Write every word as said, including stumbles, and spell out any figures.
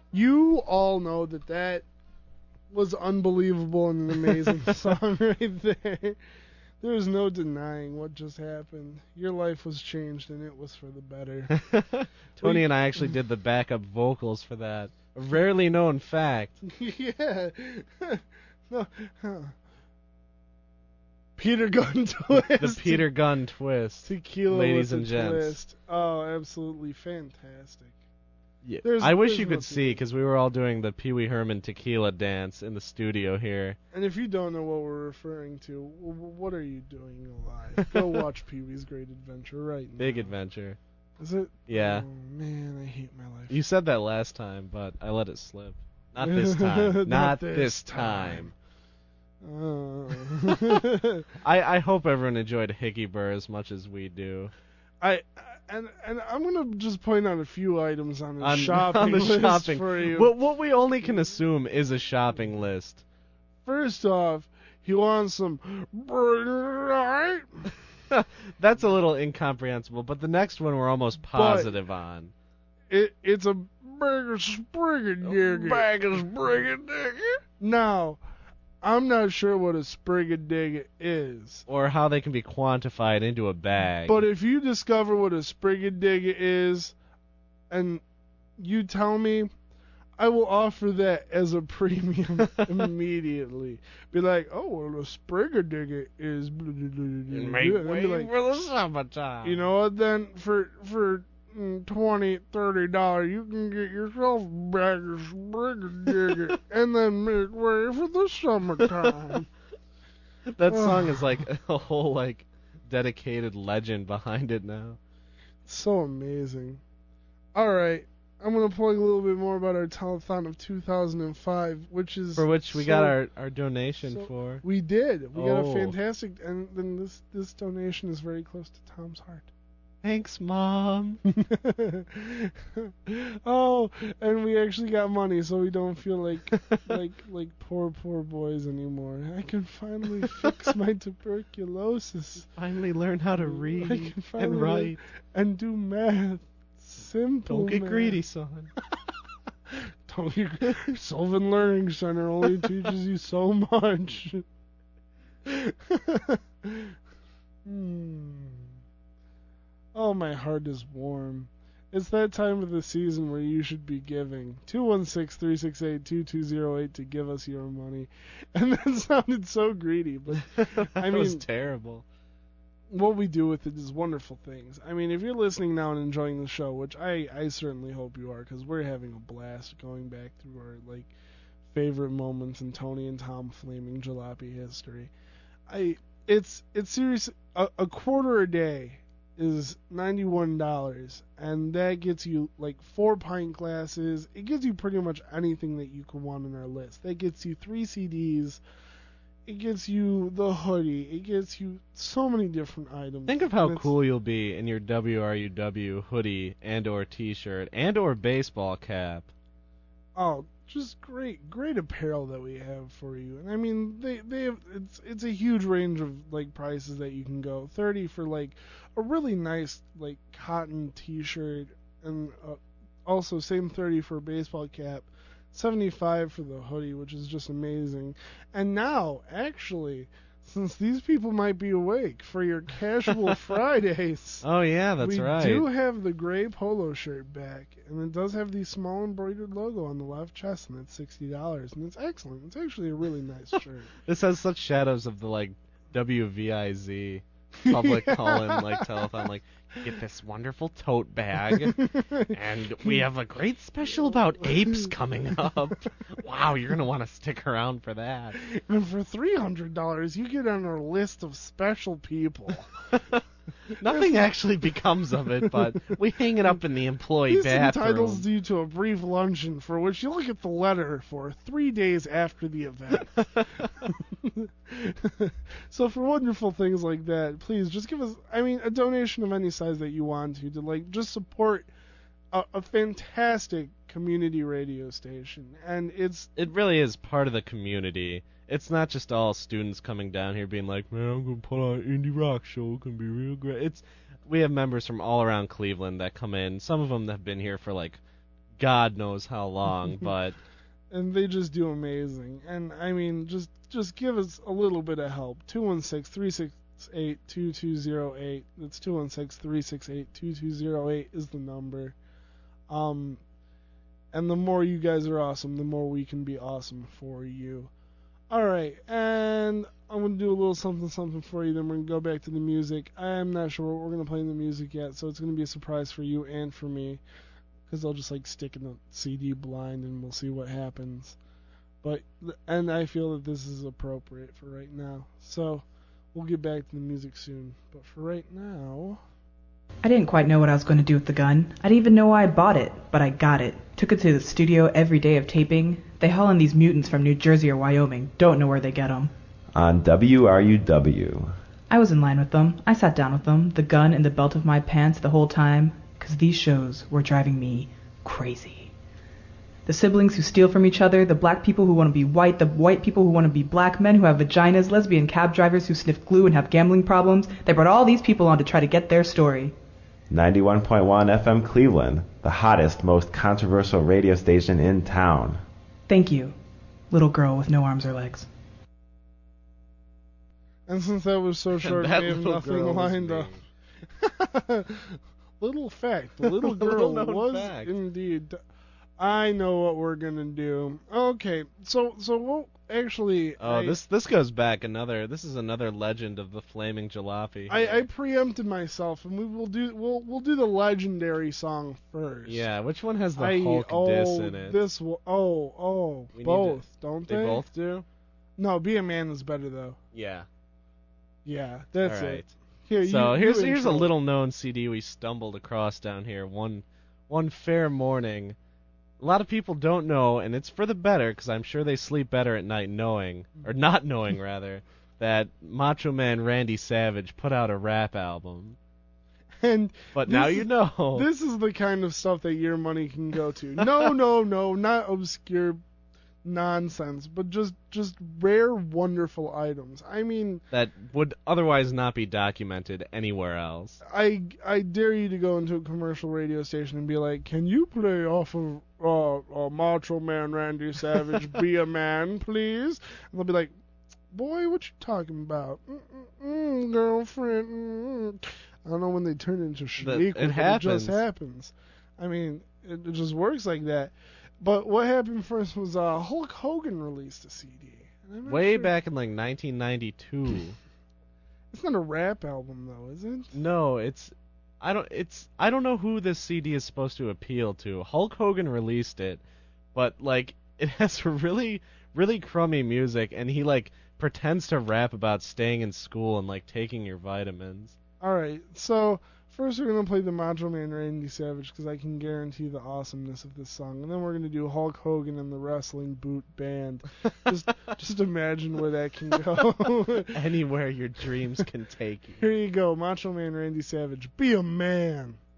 You all know that that was unbelievable and an amazing song right there. There's no denying what just happened. Your life was changed, and it was for the better. Tony and I actually did the backup vocals for that. A rarely known fact. Yeah. No. Huh. Peter Gunn twist. The Peter Gunn twist. Tequila ladies with and a gents. twist. Oh, absolutely fantastic. Yeah. There's- I wish there's you could what to see, do. because we were all doing the Pee Wee Herman tequila dance in the studio here. And if you don't know what we're referring to, w- w- what are you doing alive? Go watch Pee Wee's Great Adventure right now. Big adventure. Is it? Yeah. Oh, man, I hate my life. You said that last time, but I let it slip. Not this time. Not, Not this this time. Uh. I, I hope everyone enjoyed Hickey Burr as much as we do. I and and I'm gonna just point out a few items on the On, shopping on the list shopping. for you. What, what we only can assume is a shopping list. First off, he wants some right. That's a little incomprehensible, but the next one we're almost positive on. It it's a bag of sprigadiggy. Bag of sprigadiggy. Now, I'm not sure what a sprigadiggy is. Or how they can be quantified into a bag. But if you discover what a sprigadiggy is, and you tell me, I will offer that as a premium immediately. Be like, oh, well, a sprigadiggy is... Make And way be like, for the summertime. you know what, then for for mm, twenty, thirty dollars, you can get yourself a bag of sprigadiggy and then make way for the summertime. That song is like a whole like dedicated legend behind it now. So amazing. All right, I'm gonna plug a little bit more about our telethon of two thousand five, which is For which we so- got our, our donation so- for. We did. We got Oh. a fantastic, and then this this donation is very close to Tom's heart. Thanks, Mom. Oh, and we actually got money, so we don't feel like like like poor poor boys anymore. I can finally fix my tuberculosis. Finally learn how to I read can finally and learn- write. and do math. Simple. Don't get math. greedy, son. Don't get Sylvan Learning Center only teaches you so much. hmm. Oh, my heart is warm. It's that time of the season where you should be giving. two one six, three six eight, two two zero eight to give us your money. And that sounded so greedy, but I That was mean- terrible. what we do with it is wonderful things. I mean, if you're listening now and enjoying the show, which I, I certainly hope you are, because we're having a blast going back through our like favorite moments in Tony and Tom Flaming Jalopy history. I it's it's serious. A, a quarter a day is ninety-one dollars, and that gets you like four pint glasses. It gives you pretty much anything that you could want on our list. That gets you three C Ds. It gets you the hoodie. It gets you so many different items. Think of how And it's- cool you'll be in your W R U W hoodie and or t-shirt and or baseball cap. Oh, just great, great apparel that we have for you. And I mean, they they have it's it's a huge range of like prices that you can go. thirty for like a really nice like cotton T-shirt, and uh, also same thirty for a baseball cap. seventy-five for the hoodie, which is just amazing. And now, actually, since these people might be awake for your casual Fridays, Oh yeah, that's we right. do have the gray polo shirt back, and it does have the small embroidered logo on the left chest, and it's sixty dollars, and it's excellent. It's actually a really nice shirt. This has such shadows of the like W V I Z public Yeah. call-in like telethon, like get this wonderful tote bag, and we have a great special about apes coming up. Wow, you're gonna want to stick around for that. And for three hundred dollars, you get on our list of special people. Nothing actually becomes of it, but we hang it up in the employee This entitles bathroom. you to a brief luncheon for which you'll get the letter for three days after the event. So for wonderful things like that, please just give us, I mean, a donation of any size that you want to, to like just support a, a fantastic community radio station. And it's, It really is part of the community. It's not just all students coming down here being like, man, I'm gonna put on an indie rock show. It's gonna be real great. It's we have members from all around Cleveland that come in. Some of them have been here for like God knows how long, but and they just do amazing. And I mean, just just give us a little bit of help. two one six, three six eight, two two zero eight. That's two one six, three six eight, two two zero eight is the number. Um, and the more you guys are awesome, the more we can be awesome for you. All right, and I'm going to do a little something something for you, then we're going to go back to the music. I'm not sure what we're going to play in the music yet, so it's going to be a surprise for you and for me, because I'll just like stick in the C D blind and we'll see what happens. But and I feel that this is appropriate for right now. So we'll get back to the music soon. But for right now, I didn't quite know what I was going to do with the gun. I didn't even know why I bought it, but I got it. Took it to the studio every day of taping. They haul in these mutants from New Jersey or Wyoming. Don't know where they get them. On W R U W. I was in line with them. I sat down with them, the gun in the belt of my pants the whole time, because these shows were driving me crazy. The siblings who steal from each other, the black people who want to be white, the white people who want to be black, men who have vaginas, lesbian cab drivers who sniff glue and have gambling problems. They brought all these people on to try to get their story. ninety-one point one F M Cleveland, the hottest, most controversial radio station in town. Thank you, little girl with no arms or legs. And since that was so short, That we have little nothing girl was lined me. up. Little fact, the little girl Little known was fact. indeed. I know what we're gonna do. Okay, so so we'll actually. Oh, I, this this goes back another. This is another legend of the flaming jalopy. I, I preempted myself, and we will do we'll we'll do the legendary song first. Yeah, which one has the I, Hulk oh, diss in it? This will, oh oh We need both to- don't they they? both do. No, Be a Man is better though. Yeah. Yeah, that's All right. it. Here, So you, here's you here's a intro. little known C D we stumbled across down here one one fair morning. A lot of people don't know, and it's for the better, because I'm sure they sleep better at night knowing, or not knowing rather, that Macho Man Randy Savage put out a rap album. And But This now is- you know. this is the kind of stuff that your money can go to. No, no, no, not obscure nonsense, but just just rare, wonderful items. I mean, that would otherwise not be documented anywhere else. I I dare you to go into a commercial radio station and be like, "Can you play off of uh, uh Macho Man Randy Savage, Be a Man, please?" And they'll be like, "Boy, what you talking about? Mm-mm-mm, girlfriend." Mm-mm. I don't know when they turn into Shaniqua, it but it happens. just happens. I mean, it, it just works like that. But what happened first was uh, Hulk Hogan released a C D. And I'm not Way sure- back in like nineteen ninety-two. It's not a rap album though, is it? No, it's I don't it's I don't know who this C D is supposed to appeal to. Hulk Hogan released it, but like it has really really crummy music, and he like pretends to rap about staying in school and like taking your vitamins. All right, so first we're gonna play the Macho Man Randy Savage because I can guarantee the awesomeness of this song, and then we're gonna do Hulk Hogan and the Wrestling Boot Band. Just just imagine where that can go. Anywhere your dreams can take you. Here you go, Macho Man Randy Savage. Be a man.